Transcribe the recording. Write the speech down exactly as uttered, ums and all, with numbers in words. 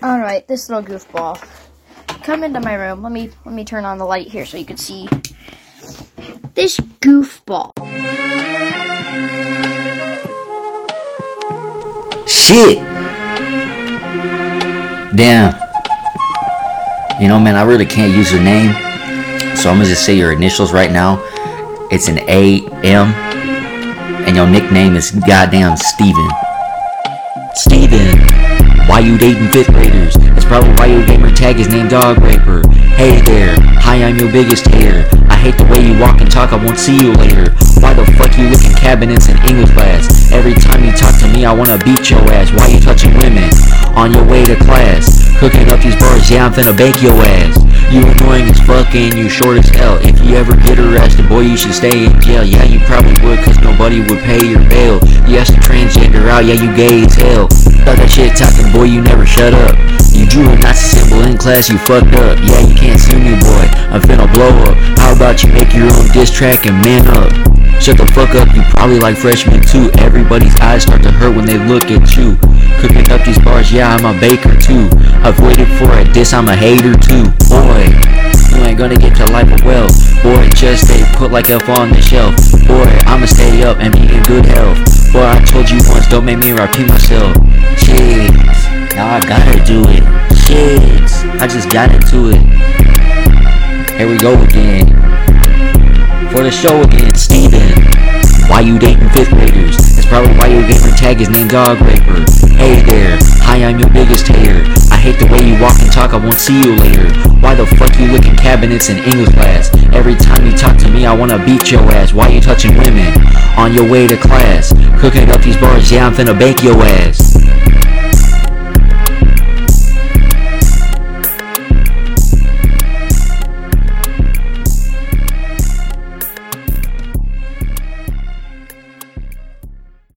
Alright, this little goofball. Come into my room. Let me let me turn on the light here so you can see this goofball. Shit! Damn. You know, man, I really can't use your name, so I'm gonna just say your initials right now. It's an A M, and your nickname is goddamn Steven. Steven, why you dating fifth graders? That's probably why your gamer tag is named Dog Raper. Hey there, hi, I'm your biggest hater. I hate the way you walk and talk, I won't see you later. Why the fuck you looking cabinets in English class? Every time you talk to me, I wanna beat your ass. Why you touching women on your way to class? Cooking up these bars, yeah, I'm finna bake your ass. You annoying as fuck and you short as hell. If you ever get arrested, boy, you should stay in jail. Yeah, you probably would, cause nobody would pay your bail. You asked a transgender out, yeah, you gay as hell. Thought that shit talking, boy, you never shut up. You drew a Nazi symbol in class, you fucked up. Yeah, you can't sue me, boy, I'm finna blow up. How about you make your own diss track and man up? Shut the fuck up, you probably like freshmen too. Everybody's eyes start to hurt when they look at you. Cooking up these bars, yeah, I'm a baker too. I've waited for a diss, I'm a hater too. Boy, you ain't gonna get to life of wealth. Boy, just stay put like up on the shelf. Boy, I'ma stay up and be in good health. Boy, I told you once, don't make me repeat myself. Shit, now I gotta do it. Shit, I just got into it. Here we go again. For the show again, Steven, why you dating fifth graders? That's probably why your gamer tag is named Dog Raper. Hey there, hi, I'm your biggest hater. I hate the way you walk and talk, I won't see you later. Why the fuck you licking cabinets in English class? Every time you talk to me, I wanna beat your ass. Why you touching women on your way to class? Cooking up these bars, yeah, I'm finna bake your ass.